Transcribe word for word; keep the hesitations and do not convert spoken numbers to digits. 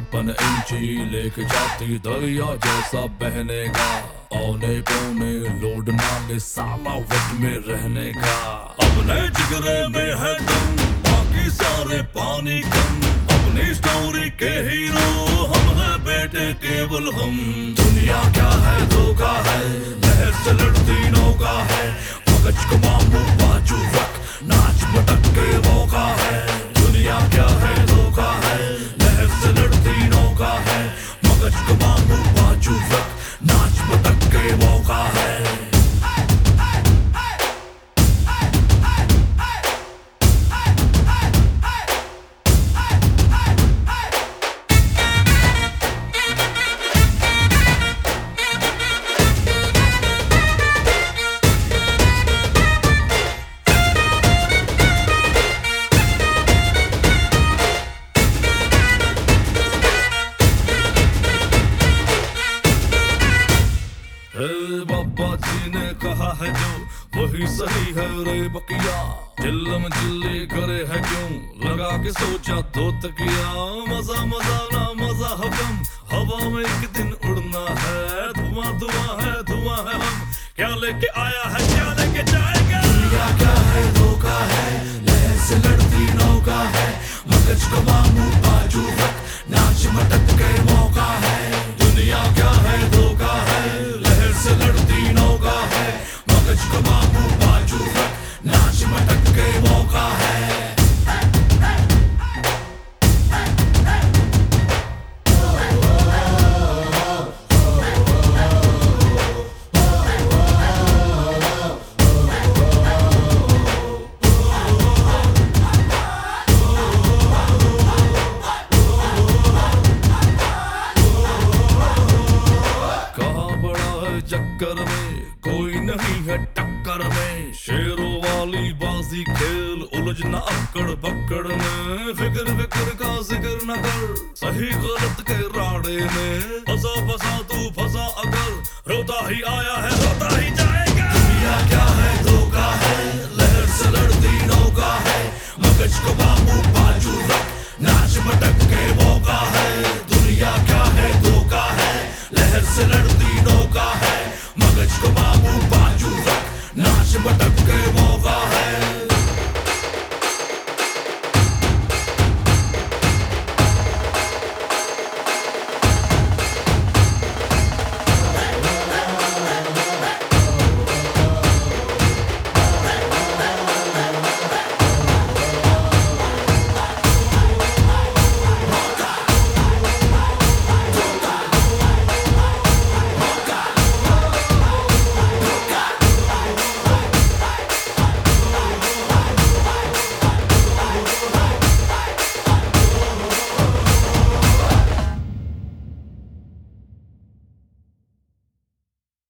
छप्पन इंची लेके जाती दरिया जैसा बहनेगा। औने पौने लोड नाले साला वट में रहने का। अपने जिगरे में है दम, बाकी सारे पानी कम। अपनी स्टोरी के हीरो हम हैं बेटे केवल हम। दुनिया क्या है धोखा है, लहर से लड़ती नौका है। मगज को मामू बाजू रख, नाच मटक के मौका है। दुनिया क्या है धोखा है, लहर से लड़ती नौका है। मगज को मामू बाजू रख, नाच मटक के मौका है। बाबा जी ने कहा है जो वही सही है रे बकिया। चिल्लम चिल्ली करे है क्यों, लगा के सोचा तो तकिया। मजा मजा ना मजा हकम, हवा में एक दिन उड़ना है। धुआं धुआं है धुआं है हम, क्या लेके आया है क्या लेके जाएगा। दुनिया क्या है धोखा है, लहर से लड़ती नौका है। मगज को मामू बाजू रख, नाच मटक के मौका है। दुनिया क्या है धोखा है, लहर से लड़ती नौका है। मगज को मामू बाजू रख, नाच मटक के मौका है। चक्कर में कोई नहीं है टक्कर में। शेरों वाली बाजी खेल, उलझना अक्कड़ बक्कड़ में। फिक्र फिक्र का जिक्र न कर, सही गलत के राड़े में। फंसा फंसा तू फंसा अगर, रोता ही आया है रोता ही